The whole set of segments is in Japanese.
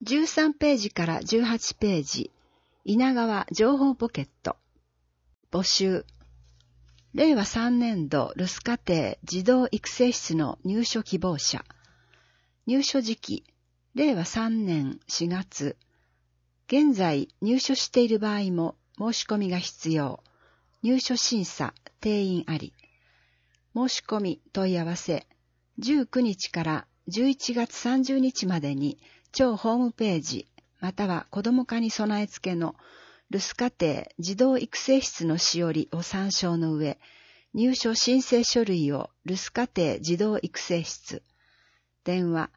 13ページから18ページ、稲川情報ポケット。募集。令和3年度留守家庭児童育成室の入所希望者。入所時期、令和3年4月。現在入所している場合も申し込みが必要。入所審査、定員あり。申し込み問い合わせ。19日から11月30日までに庁ホームページまたは子ども課に備え付けの留守家庭児童育成室のしおりを参照の上、入所申請書類を留守家庭児童育成室。電話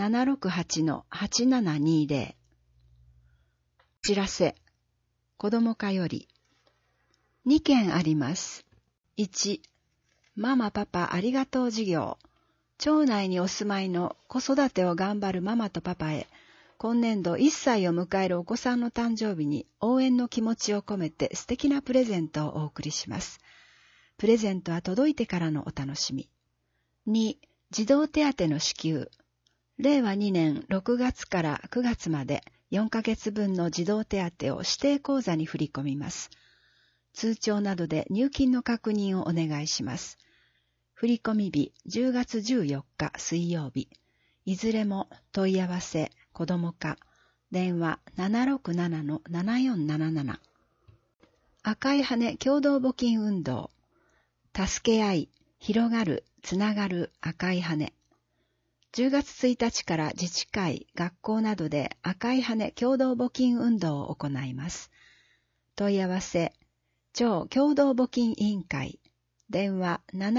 768-8720。知らせ。子ども課より。2件あります。1、ママパパありがとう事業。町内にお住まいの子育てを頑張るママとパパへ、今年度1歳を迎えるお子さんの誕生日に応援の気持ちを込めて素敵なプレゼントをお送りします。プレゼントは届いてからのお楽しみ。2、児童手当の支給。令和2年6月から9月まで4ヶ月分の児童手当を指定口座に振り込みます。通帳などで入金の確認をお願いします。振込日10月14日水曜日。いずれも問い合わせ子ども課。電話 767-7477。赤い羽共同募金運動。助け合い、広がる、つながる赤い羽。10月1日から自治会、学校などで赤い羽共同募金運動を行います。問い合わせ、町共同募金委員会。電話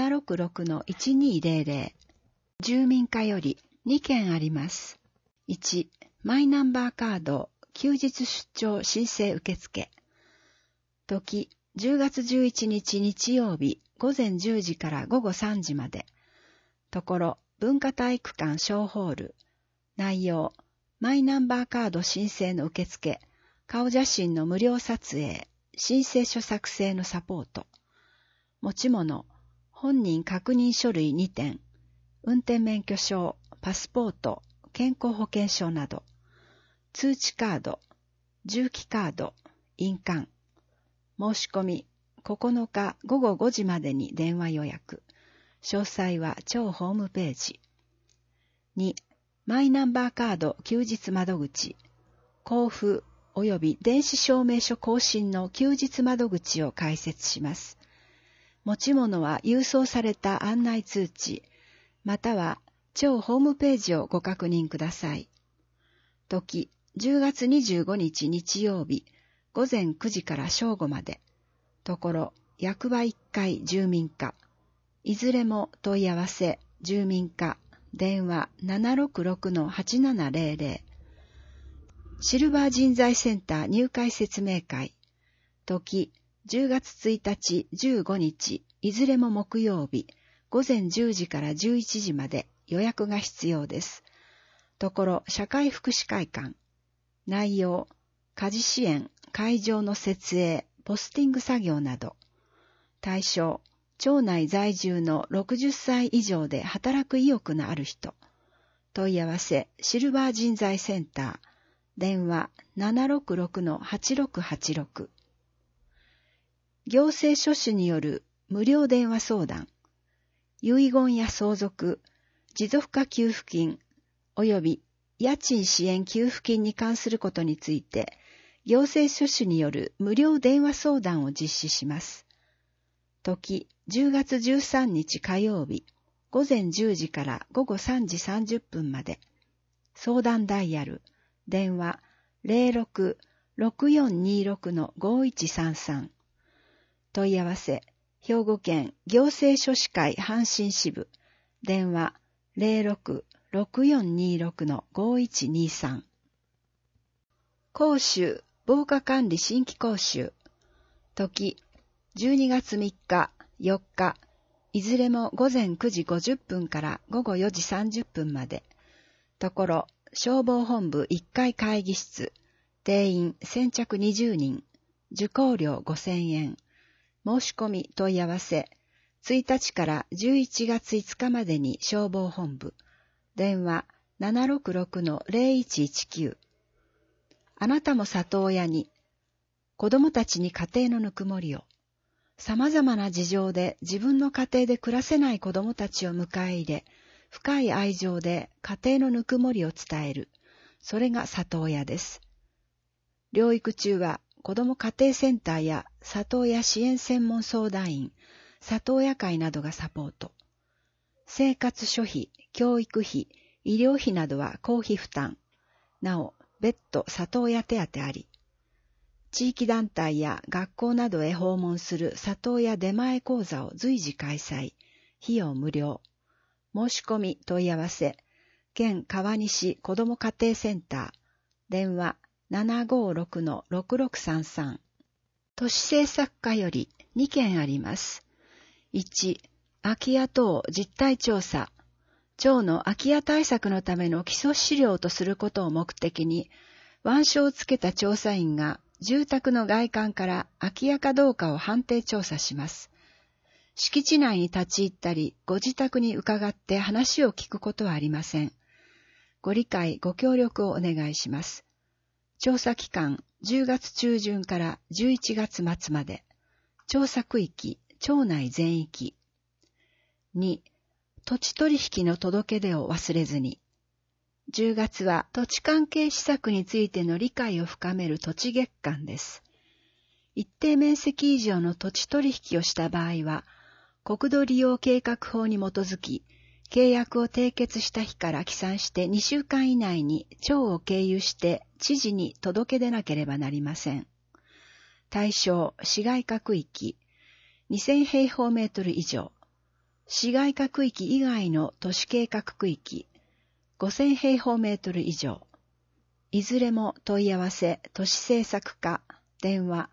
766-1200。住民課より2件あります。1、マイナンバーカード休日出張申請受付。時、10月11日日曜日午前10時から午後3時まで。ところ、文化体育館小ホール。内容、マイナンバーカード申請の受付、顔写真の無料撮影、申請書作成のサポート。持ち物、本人確認書類2点、運転免許証、パスポート、健康保険証など、通知カード、重機カード、印鑑。申し込み、9日午後5時までに電話予約。詳細は庁ホームページ。2、マイナンバーカード休日窓口。交付及び電子証明書更新の休日窓口を開設します。持ち物は郵送された案内通知、または庁ホームページをご確認ください。時、10月25日日曜日、午前9時から正午まで。ところ、役場1階住民課。いずれも問い合わせ、住民課、電話 766-8700。シルバー人材センター入会説明会。時、10月1日、15日、いずれも木曜日、午前10時から11時まで予約が必要です。ところ、社会福祉会館。内容、家事支援、会場の設営、ポスティング作業など。対象、町内在住の60歳以上で働く意欲のある人。問い合わせ、シルバー人材センター。電話 766-8686。行政書士による無料電話相談。遺言や相続、持続化給付金、及び家賃支援給付金に関することについて、行政書士による無料電話相談を実施します。時、10月13日火曜日、午前10時から午後3時30分まで。相談ダイヤル、電話 06-6426-5133。問い合わせ、兵庫県行政書士会阪神支部、電話 06-6426-5123。講習、防火管理新規講習。時、12月3日、4日、いずれも午前9時50分から午後4時30分まで。ところ、消防本部1階会議室、定員先着20人、受講料5000円。申し込み問い合わせ、1日から11月5日までに消防本部、電話 766-0119。 あなたも里親に、子供たちに家庭のぬくもりを、様々な事情で自分の家庭で暮らせない子供たちを迎え入れ、深い愛情で家庭のぬくもりを伝える。それが里親です。療育中は子ども家庭センターや里親支援専門相談員、里親会などがサポート。生活諸費、教育費、医療費などは公費負担。なお、別途里親手当あり。地域団体や学校などへ訪問する里親出前講座を随時開催。費用無料。申し込み問い合わせ。県川西子ども家庭センター。電話756-6633。都市政策課より2件あります。1、空き家等実態調査。町の空き家対策のための基礎資料とすることを目的に、腕章をつけた調査員が住宅の外観から空き家かどうかを判定調査します。敷地内に立ち入ったり、ご自宅に伺って話を聞くことはありません。ご理解、ご協力をお願いします。調査期間、10月中旬から11月末まで。調査区域、町内全域。2、土地取引の届け出を忘れずに。10月は土地関係施策についての理解を深める土地月間です。一定面積以上の土地取引をした場合は、国土利用計画法に基づき、契約を締結した日から起算して2週間以内に町を経由して知事に届け出なければなりません。対象、市街化区域、2000平方メートル以上。市街化区域以外の都市計画区域、5000平方メートル以上。いずれも問い合わせ、都市政策課、電話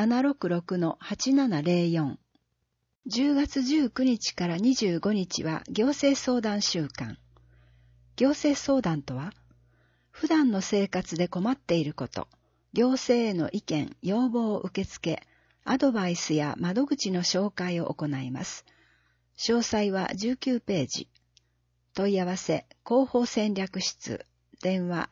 766-8704。10月19日から25日は行政相談週間。行政相談とは、普段の生活で困っていること、行政への意見、要望を受け付け、アドバイスや窓口の紹介を行います。詳細は19ページ。問い合わせ、広報戦略室、電話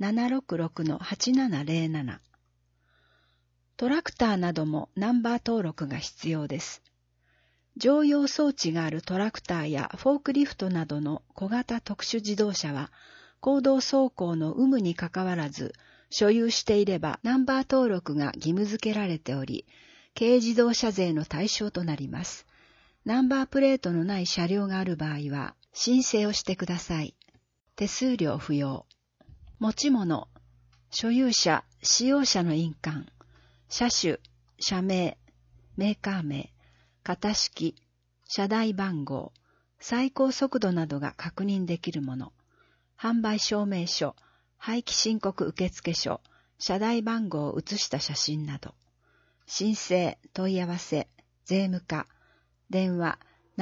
766-8707。トラクターなどもナンバー登録が必要です。乗用装置があるトラクターやフォークリフトなどの小型特殊自動車は、公道走行の有無にかかわらず、所有していればナンバー登録が義務付けられており、軽自動車税の対象となります。ナンバープレートのない車両がある場合は、申請をしてください。手数料不要。持ち物、所有者、使用者の印鑑、車種、社名、メーカー名、型式、車台番号、最高速度などが確認できるもの、販売証明書、廃棄申告受付書、車台番号を写した写真など、申請、問い合わせ、税務課、電話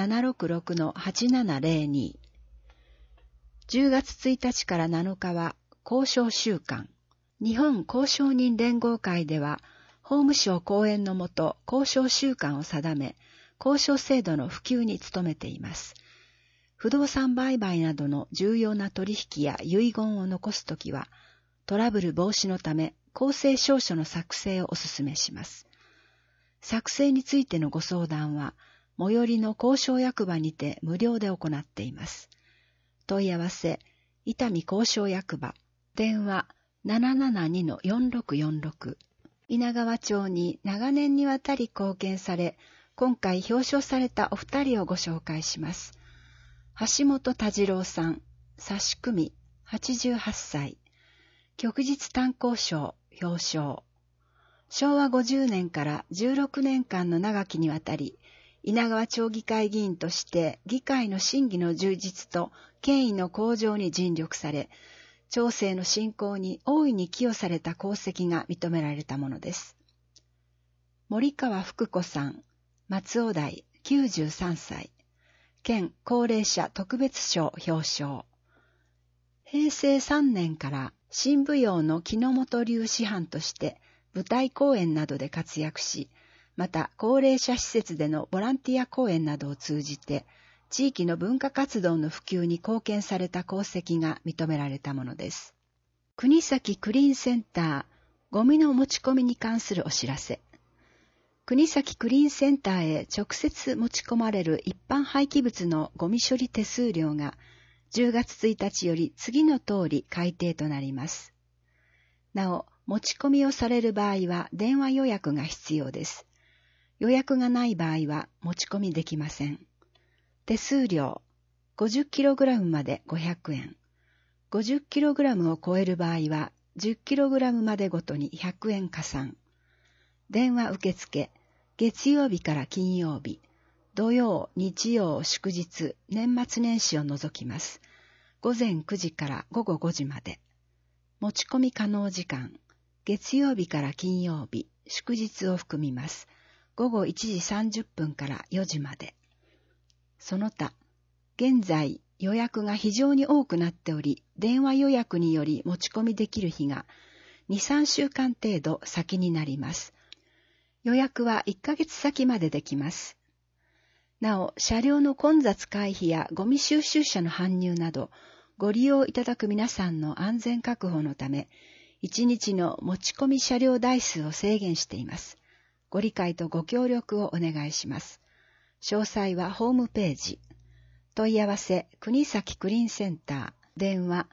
766-8702。10月1日から7日は交渉週間。日本交渉人連合会では、法務省後援のもと交渉週間を定め、交渉制度の普及に努めています。不動産売買などの重要な取引や遺言を残すときは、トラブル防止のため公正証書の作成をお勧めします。作成についてのご相談は、最寄りの交渉役場にて無料で行っています。問い合わせ、伊丹交渉役場、電話772-4646。稲川町に長年にわたり貢献され、今回表彰されたお二人をご紹介します。橋本田次郎さん、差し組88歳。旭日炭鉱賞表彰。昭和50年から16年間の長きにわたり、稲川町議会議員として議会の審議の充実と権威の向上に尽力され、町政の振興に大いに寄与された功績が認められたものです。森川福子さん、松尾台93歳。県高齢者特別賞表彰。平成3年から新舞踊の木之本流師範として舞台公演などで活躍し、また高齢者施設でのボランティア公演などを通じて、地域の文化活動の普及に貢献された功績が認められたものです。国崎クリーンセンターゴミの持ち込みに関するお知らせ。国崎クリーンセンターへ直接持ち込まれる一般廃棄物のゴミ処理手数料が10月1日より次の通り改定となります。なお、持ち込みをされる場合は電話予約が必要です。予約がない場合は持ち込みできません。手数料、50kg まで500円。50kg を超える場合は 10kg までごとに100円加算。電話受付、月曜日から金曜日、土曜、日曜、祝日、年末年始を除きます。午前9時から午後5時まで。持ち込み可能時間、月曜日から金曜日、祝日を含みます。午後1時30分から4時まで。その他、現在予約が非常に多くなっており、電話予約により持ち込みできる日が2、3週間程度先になります。予約は1ヶ月先までできます。なお、車両の混雑回避やゴミ収集車の搬入など、ご利用いただく皆さんの安全確保のため、1日の持ち込み車両台数を制限しています。ご理解とご協力をお願いします。詳細はホームページ。問い合わせ、国崎クリーンセンター、電話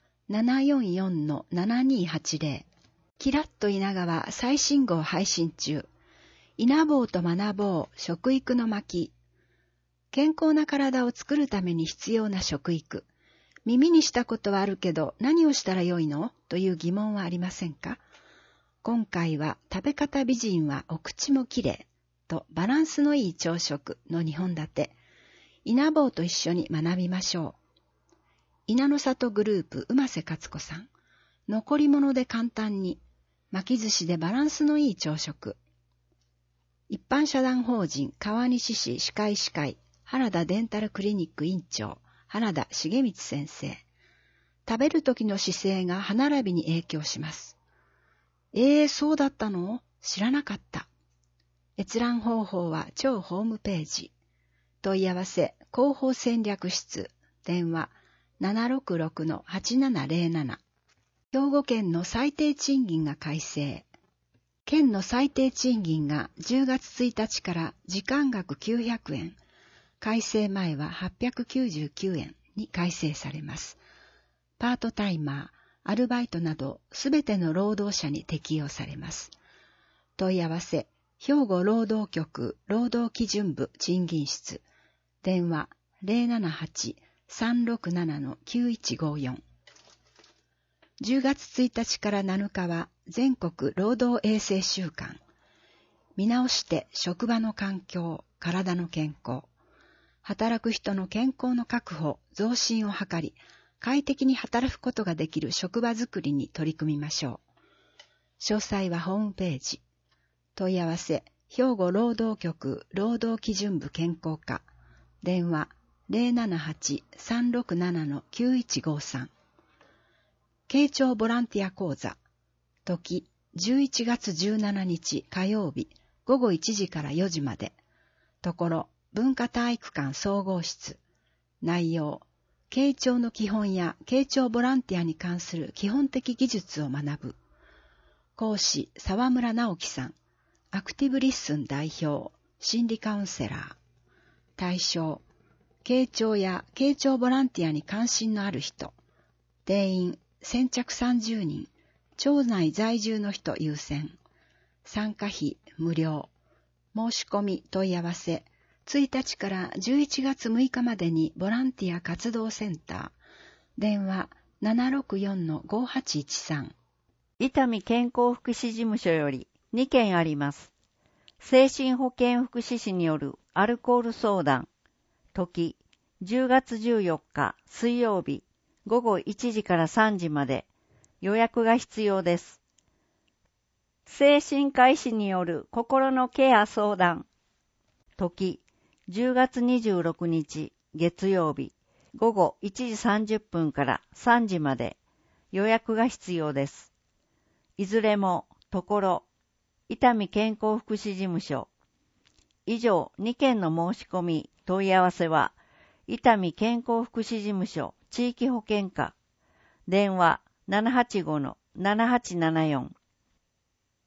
744-7280。キラッと稲川最新号配信中。稲ぼうと学ぼう食育の巻。健康な体を作るために必要な食育。耳にしたことはあるけど何をしたらよいのという疑問はありませんか？今回は食べ方美人はお口もきれいとバランスのいい朝食の2本立て。稲ぼうと一緒に学びましょう。稲の里グループ馬瀬勝子さん。残り物で簡単に。巻き寿司でバランスのいい朝食。一般社団法人川西市歯科医師会原田デンタルクリニック院長原田重光先生。食べる時の姿勢が歯並びに影響します。そうだったの？知らなかった。閲覧方法は超ホームページ。問い合わせ広報戦略室電話 766-8707。兵庫県の最低賃金が改正。県の最低賃金が10月1日から時間額900円、改正前は899円に改正されます。パートタイマー、アルバイトなどすべての労働者に適用されます。問い合わせ、兵庫労働局労働基準部賃金室、電話 078-367-9154。10月1日から7日は全国労働衛生週間。見直して職場の環境、体の健康。働く人の健康の確保、増進を図り、快適に働くことができる職場づくりに取り組みましょう。詳細はホームページ。問い合わせ、兵庫労働局労働基準部健康課。電話 078-367-9153。慶長ボランティア講座。時、11月17日火曜日、午後1時から4時まで。ところ、文化体育館総合室。内容、慶長の基本や慶長ボランティアに関する基本的技術を学ぶ。講師、沢村直樹さん。アクティブリッスン代表、心理カウンセラー。対象、慶長や慶長ボランティアに関心のある人。定員、先着30人。町内在住の人優先。参加費無料。申し込み問い合わせ。1日から11月6日までにボランティア活動センター。電話 764-5813。 伊丹健康福祉事務所より2件あります。精神保健福祉士によるアルコール相談。時、10月14日水曜日午後1時から3時まで。予約が必要です。精神科医師による心のケア相談。時、10月26日月曜日午後1時30分から3時まで。予約が必要です。いずれもところ、伊丹健康福祉事務所。以上2件の申し込み問い合わせは、伊丹健康福祉事務所地域保健課。電話 785-7874。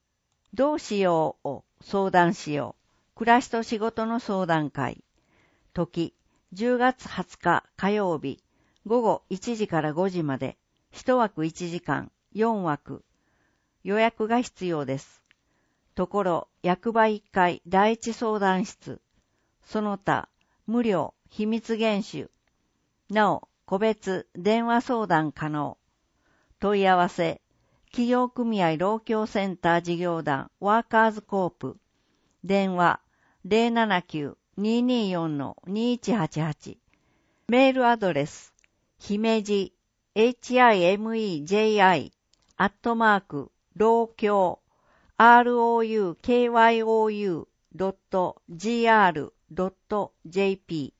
どうしようを相談しよう。暮らしと仕事の相談会。時、10月20日火曜日、午後1時から5時まで、1枠1時間、4枠。予約が必要です。ところ、役場1階第一相談室。その他、無料、秘密厳守。なお、個別、電話相談可能。問い合わせ、企業組合労協センター事業団ワーカーズコープ。電話、079-224-2188。メールアドレス、ひめじ、himeji、roukyoou.gr.jp。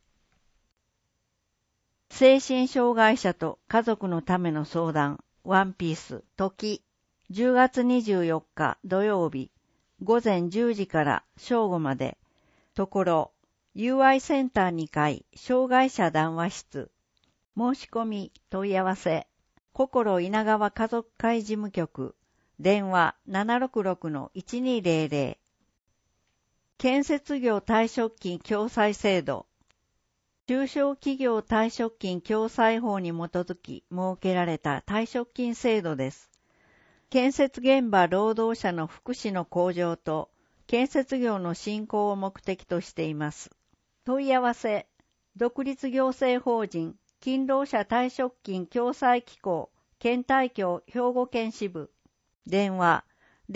精神障害者と家族のための相談、ワンピース、時、10月24日土曜日、午前10時から正午まで、ところ、UI センター2階、障害者談話室、申し込み、問い合わせ、心稲川家族会事務局、電話 766-1200。建設業退職金共済制度。中小企業退職金共済法に基づき設けられた退職金制度です。建設現場労働者の福祉の向上と建設業の振興を目的としています。問い合わせ、独立行政法人勤労者退職金共済機構県対協兵庫県支部。電話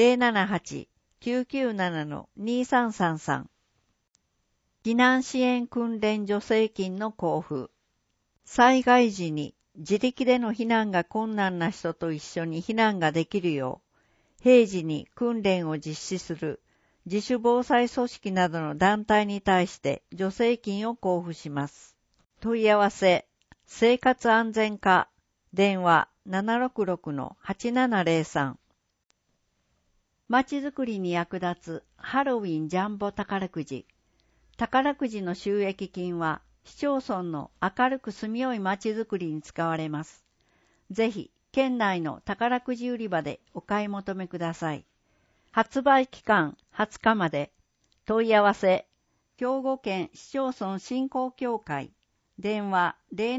078-997-2333。避難支援訓練助成金の交付。災害時に自力での避難が困難な人と一緒に避難ができるよう、平時に訓練を実施する自主防災組織などの団体に対して助成金を交付します。問い合わせ、生活安全課、電話 766-8703。まちづくりに役立つハロウィンジャンボ宝くじ。宝くじの収益金は市町村の明るく住みよいまちづくりに使われます。ぜひ、県内の宝くじ売り場でお買い求めください。発売期間20日まで。問い合わせ、兵庫県市町村振興協会。電話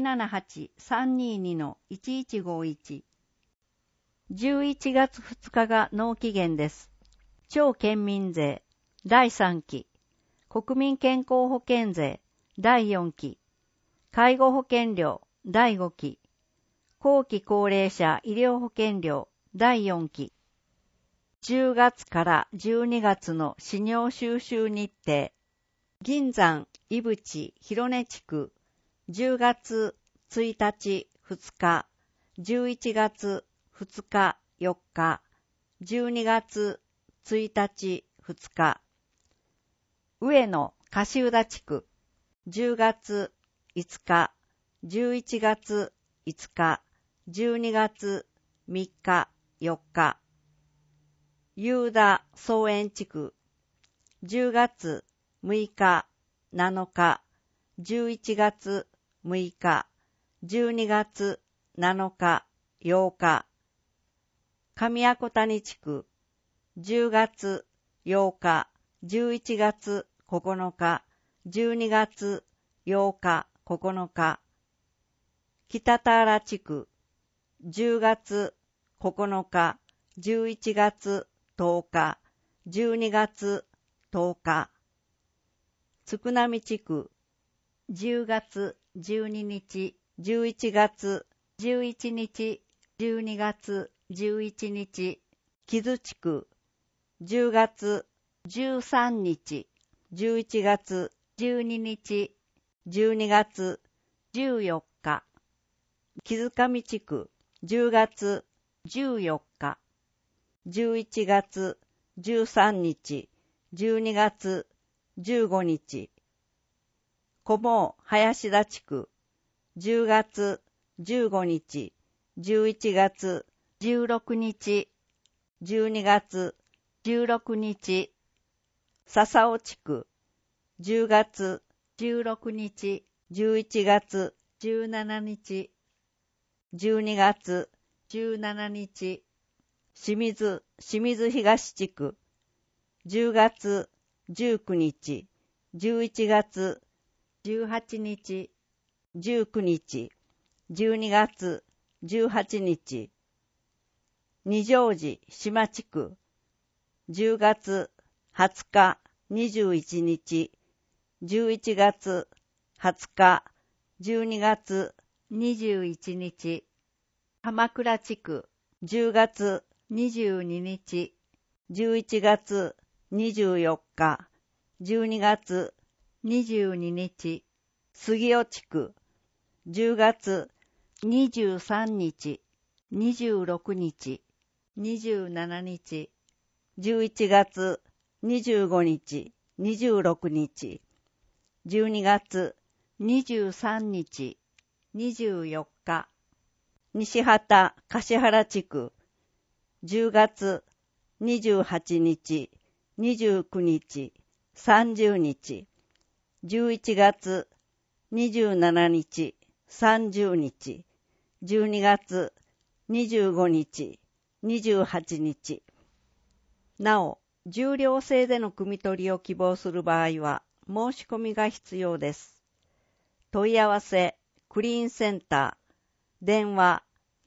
078-322-1151。11月2日が納期限です。超県民税第3期、国民健康保険税第4期、介護保険料第5期、後期高齢者医療保険料第4期。10月から12月の市尿収集日程。銀山井淵広根地区10月1日2日、11月2日4日、12月1日2日。上野柏浦地区10月5日、11月5日、12月3日4日。有田草園地区10月6日7日、11月6日、12月7日8日。上阿古谷地区10月8日、11月9日、12月8日9日。北田原地区10月9日、11月10日、12月10日。つくなみ地区10月12日、11月11日、12月11日。木津地区10月13日、11月12日、12月14日。木津上地区10月14日、11月13日、12月15日。小毛林田地区10月15日、11月16日、12月16日。笹尾地区10月16日、11月17日、12月17日。清水東地区 10月19日、11月18日、19日、12月18日、二条寺島地区、10月20日、21日、11月20日、12月21日、浜倉地区、10月22日、11月24日、12月22日、杉尾地区、10月23日、26日、27日、11月25日、26日、12月23日、24日、西畑橿原地区、10月28日、29日、30日、11月27日、30日、12月25日、28日。なお、重量制での汲み取りを希望する場合は、申し込みが必要です。問い合わせ、クリーンセンター、電話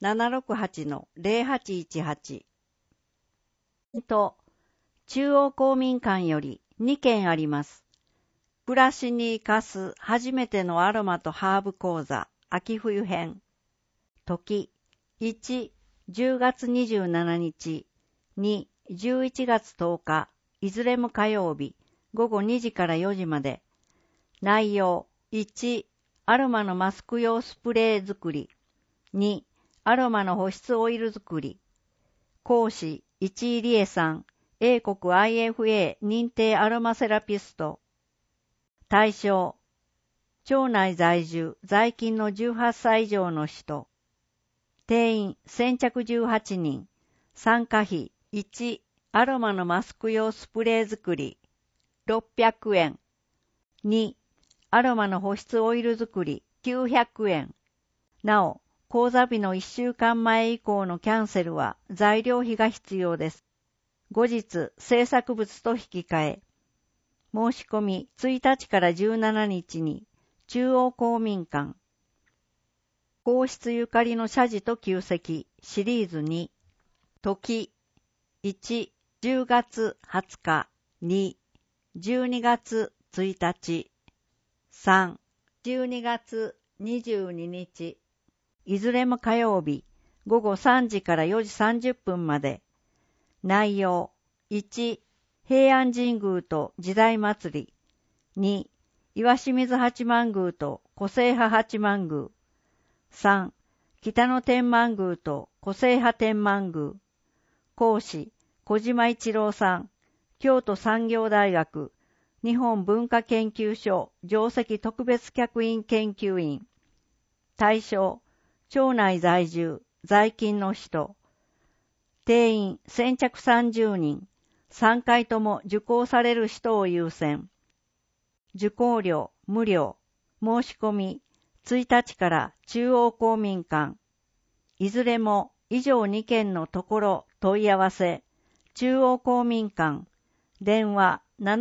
768-0818 と、中央公民館より2件あります。暮らしに生かす初めてのアロマとハーブ講座、秋冬編。時、1、10月27日、2、11月10日、いずれも火曜日、午後2時から4時まで。内容、1、アロマのマスク用スプレー作り。2、アロマの保湿オイル作り。講師、市井理恵さん、英国 IFA 認定アロマセラピスト。対象、町内在住、在勤の18歳以上の人。定員先着18人。参加費1、アロマのマスク用スプレー作り、600円。2、アロマの保湿オイル作り、900円。なお、講座日の1週間前以降のキャンセルは材料費が必要です。後日、制作物と引き換え。申し込み1日から17日に中央公民館。皇室ゆかりの社寺と旧跡シリーズ2。時、1、10月20日、2、12月1日、3、12月22日。いずれも火曜日、午後3時から4時30分まで。内容、1、平安神宮と時代祭り。2、岩清水八幡宮と個性派八幡宮。3、北野天満宮と個性派天満宮。講師、小島一郎さん、京都産業大学、日本文化研究所上席特別客員研究員。対象、町内在住、在勤の人。定員先着30人。3回とも受講される人を優先。受講料無料。申し込み1日から中央公民館。いずれも以上2件のところ問い合わせ。中央公民館。電話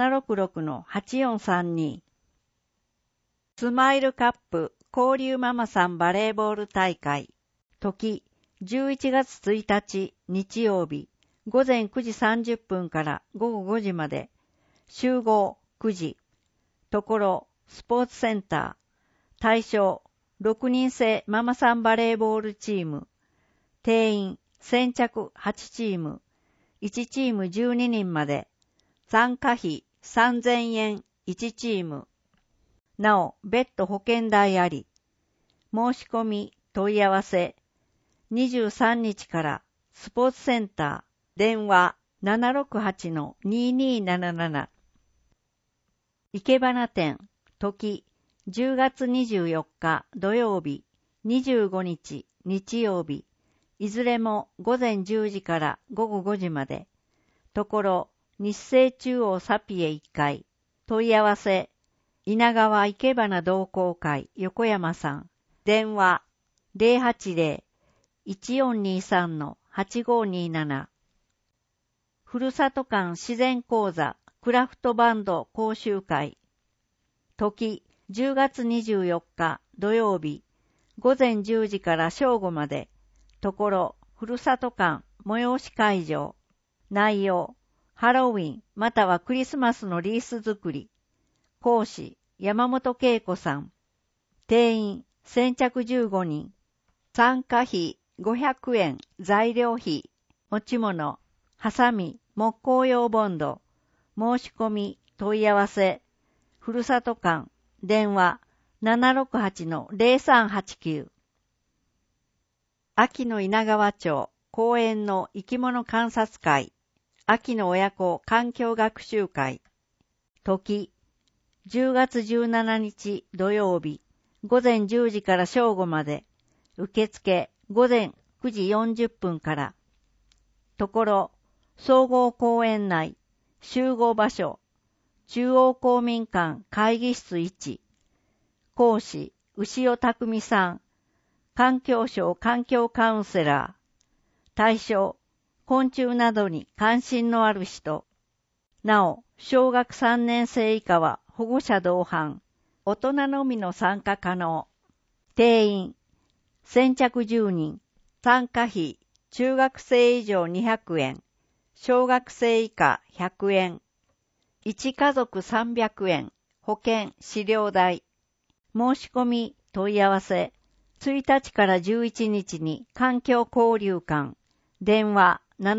766-8432。スマイルカップ交流ママさんバレーボール大会。時11月1日日曜日。午前9時30分から午後5時まで。集合9時。ところ、スポーツセンター。対象、6人制ママさんバレーボールチーム。定員、先着8チーム。1チーム12人まで。参加費3000円1チーム。なお、別途保険代あり。申し込み、問い合わせ。23日からスポーツセンター。電話 768-2277。生け花店、時、10月24日土曜日、25日日曜日、いずれも午前10時から午後5時まで。ところ、日生中央サピエ1階。問い合わせ、稲川生け花同好会横山さん。電話 080-1423-8527。 ふるさと館自然講座クラフトバンド講習会。時、10月24日土曜日、午前10時から正午まで。ところ、ふるさと館催し会場。内容、ハロウィンまたはクリスマスのリース作り。講師、山本恵子さん。定員、先着15人。参加費、500円、材料費、持ち物、ハサミ、木工用ボンド。申し込み、問い合わせ。ふるさと館、電話、768-0389。秋の稲川町公園の生き物観察会、秋の親子環境学習会。時、10月17日土曜日、午前10時から正午まで。受付、午前9時40分から。ところ、総合公園内、集合場所、中央公民館会議室1。講師、牛尾匠さん。環境省環境カウンセラー。対象、昆虫などに関心のある人。なお、小学3年生以下は保護者同伴。大人のみの参加可能。定員、先着10人。参加費、中学生以上200円。小学生以下100円。1家族300円。保険、飼料代。申し込み、問い合わせ。1日から11日に環境交流館。電話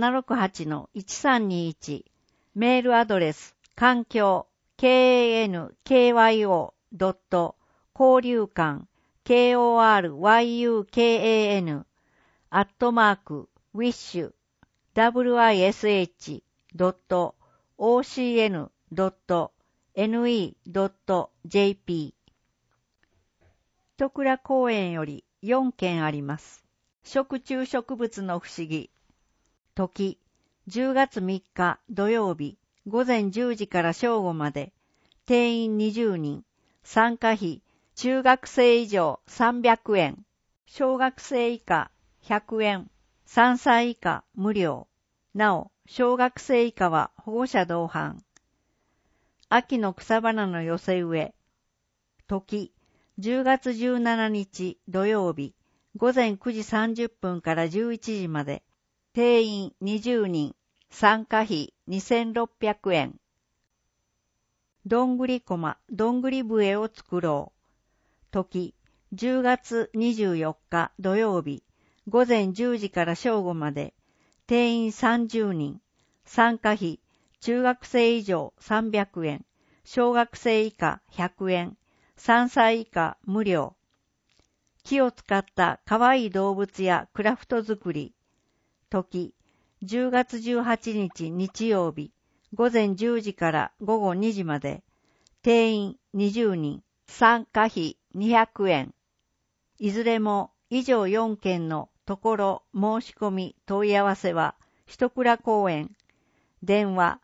768-1321。メールアドレス、環境、kankyo. 交流館、koryukan。wish-wish.ocn.ne.jp。一倉公園より4件あります。食虫植物の不思議。時、10月3日土曜日、午前10時から正午まで。定員20人。参加費、中学生以上300円。小学生以下100円。3歳以下無料。なお、小学生以下は保護者同伴。秋の草花の寄せ植え。時、10月17日土曜日、午前9時30分から11時まで。定員20人。参加費2600円。どんぐりこま、どんぐり笛を作ろう。時、10月24日土曜日、午前10時から正午まで。定員30人。参加費、中学生以上300円。小学生以下100円。3歳以下無料。木を使ったかわいい動物やクラフト作り。時、10月18日日曜日、午前10時から午後2時まで。定員20人。参加費200円。いずれも以上4件のところ申し込み問い合わせは一倉公園。電話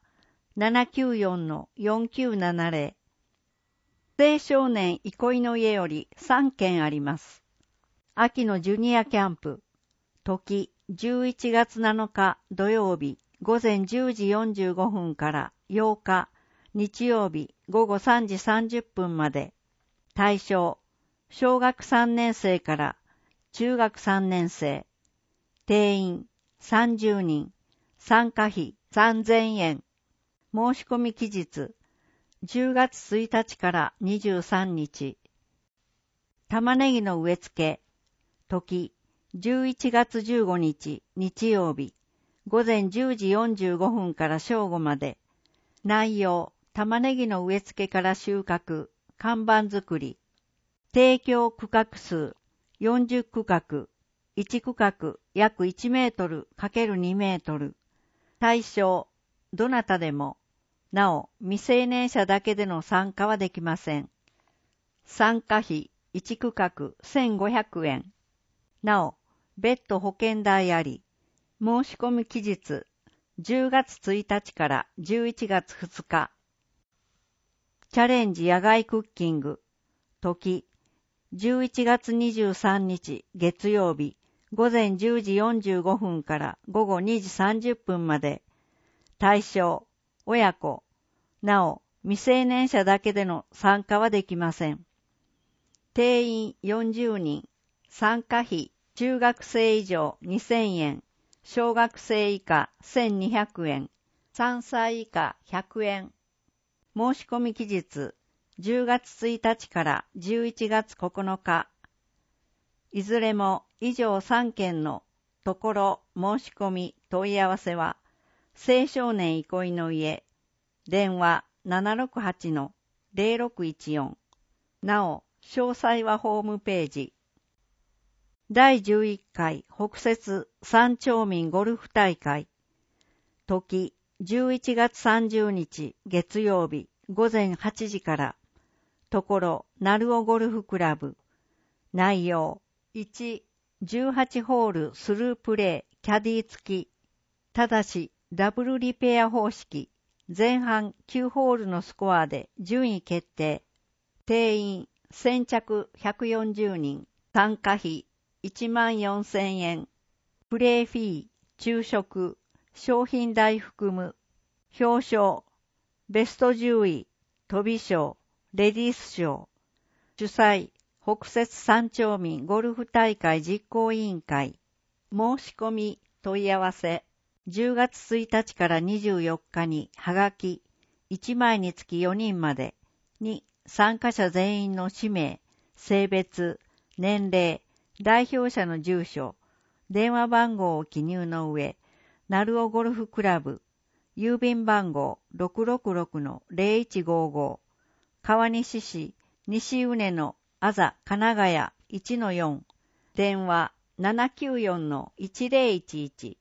794-4970。青少年憩いの家より3件あります。秋のジュニアキャンプ。時、11月7日土曜日、午前10時45分から8日、日曜日午後3時30分まで。対象、小学3年生から中学3年生。定員30人。参加費3000円。申し込み期日、10月1日から23日。玉ねぎの植え付け。時、11月15日日曜日、午前10時45分から正午まで。内容、玉ねぎの植え付けから収穫、看板作り。提供区画数、40区画、1区画約1メートル ×2 メートル。対象、どなたでも。なお、未成年者だけでの参加はできません。参加費、1区画1500円。なお、別途保険代あり。申し込み期日、10月1日から11月2日。チャレンジ野外クッキング。時、11月23日月曜日、午前10時45分から午後2時30分まで。 対象、親子、なお未成年者だけでの参加はできません。定員40人、参加費、中学生以上2000円、小学生以下1200円、3歳以下100円。申し込み期日、10月1日から11月9日。いずれも以上3件のところ申し込み問い合わせは、青少年憩いの家、電話 768-0614。なお、詳細はホームページ。第11回北摂三町民ゴルフ大会。時、11月30日月曜日午前8時から。ところ、鳴尾ゴルフクラブ。内容、1、18ホールスループレーキャディ付き。ただし、ダブルリペア方式。前半9ホールのスコアで順位決定。定員、先着140人。参加費、14,000円。プレーフィー、昼食、商品代含む。表彰、ベスト10位、飛び賞、レディース賞。主催、北摂三町民ゴルフ大会実行委員会。申し込み、問い合わせ。10月1日から24日にはがき、1枚につき4人までに参加者全員の氏名、性別、年齢、代表者の住所、電話番号を記入の上、鳴尾ゴルフクラブ、郵便番号 666-0155、川西市西畝のあざ金ヶ谷 1-4、電話 794-1011、